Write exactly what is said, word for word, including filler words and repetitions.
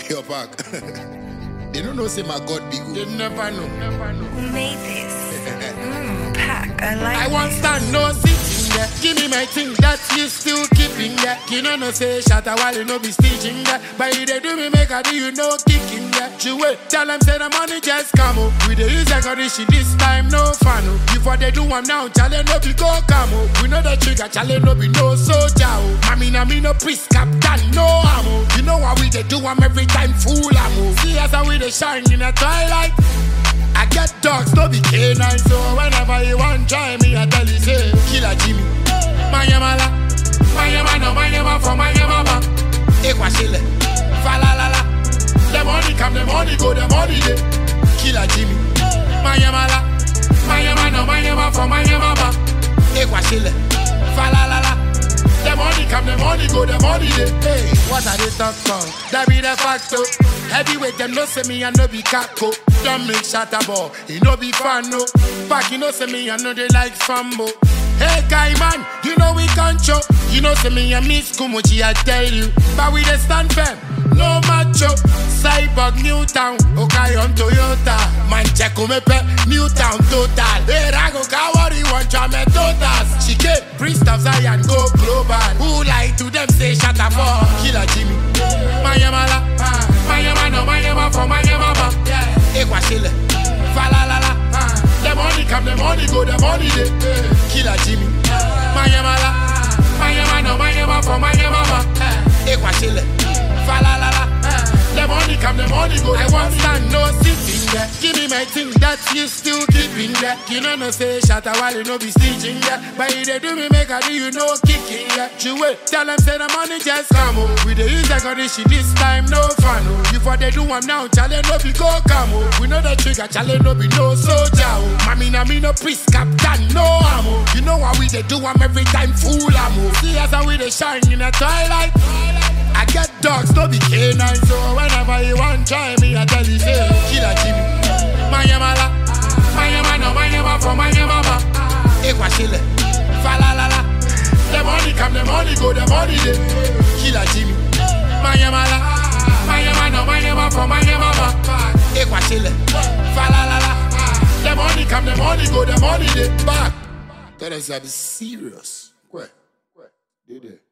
Your back. They don't know say my God big. They never know. Never know. Who made this? mm, pack, I like I this. want stand no sitting there. Give me my thing that you still keeping there. You know no say shatter while you no be stitching there. But you they do me make a do you no kicking there. You wait, tell them say the money just come up. We the use I got this shit this time no fun. Before they do I'm now challenge no be go come up. We know the trigger challenge no be no soldier. Mami na me no priest captain no ammo. You know how we they do I'm every time fool ammo. See as how we they shine in the twilight. I get dogs, no be canine, so whenever you want try me, I tell you say, Killer Jimmy. Mayamala, Mayamano, Mayama for Mayamama. Ekwa shile, falalala. The money come, the money go, the money dey. Killer Jimmy. Mayamala, Mayamano, Mayama for Mayamama. Ekwa shile, falalala. The money come, the money go, the money dey. Hey, what are they talk about? That be the facto. Heavyweight, them no say me, I no be caco. Don't make shatter ball, it no be fun, no. Back, you know say me, I know they like fambo. Hey, guy, man, you know we control. You know say me, I miss Kumuchi, I tell you. But we the stand firm, no macho. Cyborg, Newtown, okay, on Toyota. Man, check on me, pe, Newtown, total. Hey, Rago, Kawari, one jam, totas. She came, priest of Zion, go global. Who lie to them, say shatter ball. Killer Jimmy. Mayamala, Mayama, no Mayama for Mayama. Ekwa shile, falalala. The money come, the money go, the money dey. Killer Jimmy. Mayamala, Mayama, no Mayama for Mayama. Ekwa shile, falalala. The money come, the money go. I want stand no sitting there. Give me my thing that you still keeping there. You know no say shatter while you no be stitching there. But if they do me make a do you no kicking there. You wait, tell them say the money just come up. We the use I got this shit this time no fun. Before they do I'm now challenge no be go come up. We know the trigger challenge no be no soldier. Mami na me no priest captain no ammo. You know how we they do I'm every time fool ammo. See as how we they shine in the twilight. I get dogs, no be canine, so whenever you want try me, I tell you say, Killer Jimmy. Mayamala, Mayama no Mayama for Mayama. Ekwa shile, falalala. The money come, the money go, the money dey. Killer Jimmy. Mayamala, Mayama no Mayama for Mayama. Ekwa shile, falalala. The money come, the money go, the money dey. Back. That is serious. Where? Where? They there.